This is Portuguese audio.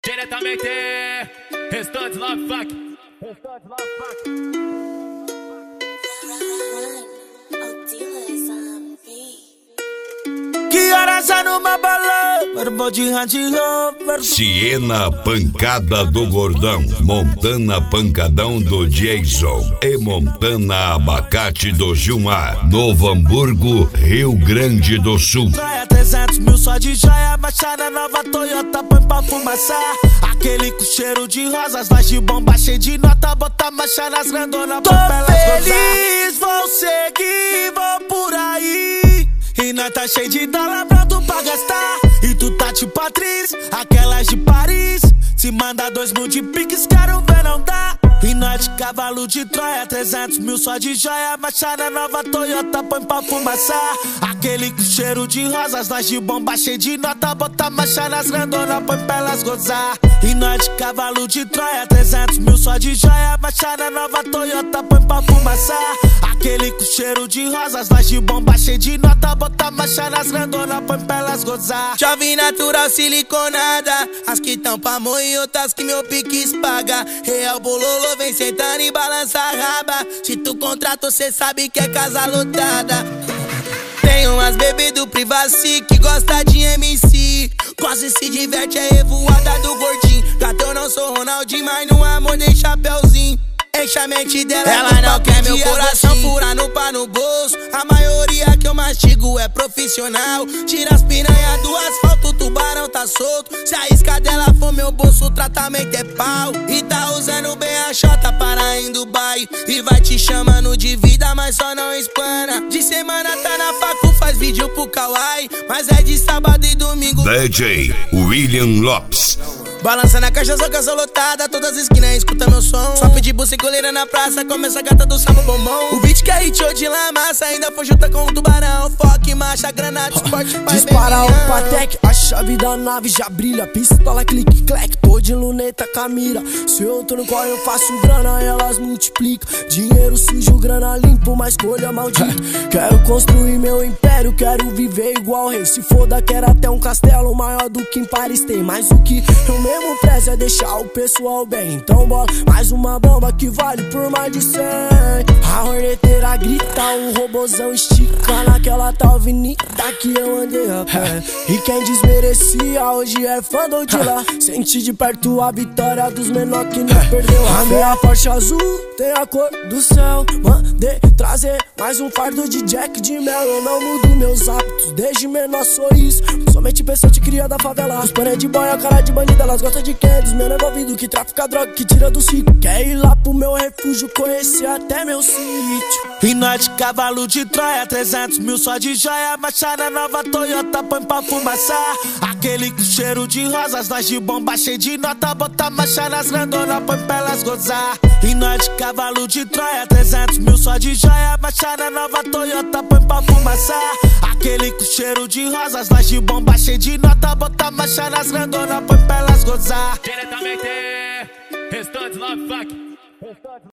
Diretamente, Restantes Love Fuck. Que horas é numa balada, vou de Range Rover. Siena Pancada do Gordão, Montana Pancadão do Jason e Montana Abacate do Gilmar. Novo Hamburgo, Rio Grande do Sul. Traia 300 mil só de joia, baixada nova Toyota, põe pra fumaçar. Aquele com cheiro de rosas, voz de bomba cheio de nota, bota marcha nas grandonas, põe pra elas gozar. Tô feliz, vou seguir, vou por aí. E nós tá cheio de dólar pronto pra gastar. E tu tá tipo atriz, aquelas de Paris. Se manda 2 mil de piques, quero ver não dá. E nós de cavalo de Troia, 300 mil só de joia, baixada nova Toyota, põe pra fumaçar. Aquele com cheiro de rosas, nós de bomba cheio de nota, bota marcha nas grandonas, põe pra elas gozar. E nós de cavalo de Troia, 300 mil só de joia, baixada nova Toyota, põe pra fumaçar. Aquele com cheiro de rosas, nós de bomba cheio de nota, bota marcha nas grandonas, põe pra elas gozar. Chove natural siliconada, as que tão pra amor e outras que meu pique paga. Real bololô, vem sentando e balança a raba. Se tu contratou, cê sabe que é casa lotada. Tem umas bebê do Privacy que gosta de MC, quase se diverte, é revoada do gordinho. Gato, eu não sou Ronaldinho, mas no amor dei chapéuzinho. Enche a mente dela, ela não quer meu coração, fura no pá no bolso. A maioria que eu mastigo é profissional. Tira as piranhas do asfalto, o tubarão tá solto. Se a isca dela for meu bolso, o tratamento é pau. E tá usando bem a chota para em Dubai. E vai te chamando de vida, mas só não espana. De semana tá na facu, faz vídeo pro Kawaii, mas é de sábado e domingo. DJ William Lopes. Balança na caixa, só canção lotada, todas as esquinas escuta meu som. Só pedir buça e coleira na praça, começa a gata do samba bombom. O beat que é hit de la massa, ainda foi junta com o tubarão. Foque, marcha, granada, esporte, pai. Dispara o Patek, a chave da nave já brilha. Pistola, clique, clack, tô de luneta com a mira. Se eu tô no qual eu faço grana, elas multiplicam. Dinheiro sujo, grana limpo, mas escolha maldita. Quero construir meu império, quero viver igual rei. Se foda, quero até um castelo maior do que em Paris tem. Mas o que eu mesmo prezo é deixar o pessoal bem. Então bola mais uma bomba que vale por mais de 100. A horneteira grita, um robozão estica naquela tal avenida que eu andei a pé. E quem desmerecia hoje é fã do de lá. Senti de perto a vitória dos menor que não perdeu. A minha Porsche azul tem a cor do céu. Mandei trazer mais um fardo de Jack de mel. Eu não mudo meus hábitos, desde menor sou isso. Somente pessoa te cria da favela. Os pané de boia, cara de bandida. Elas gostam de quem? Dos menor envolvidos que trafica droga, que tira do ciclo. Quer ir lá pro meu refúgio, conhecer até meu sítio. E nós de cavalo de Troia, 300 mil só de joia, baixada nova Toyota, põe pra fumaçar. Aquele com cheiro de rosas, nós de bomba cheio de nota, bota marcha nas grandonas, põe pra elas gozar. E nós de cavalo de Troia, 300 mil só de joia, baixada nova Toyota, põe pra fumaçar. Aquele com cheiro de rosas, nós de bomba cheio de nota, bota marcha nas grandonas, põe pra elas gozar. Diretamente, Restantes Love Fuck.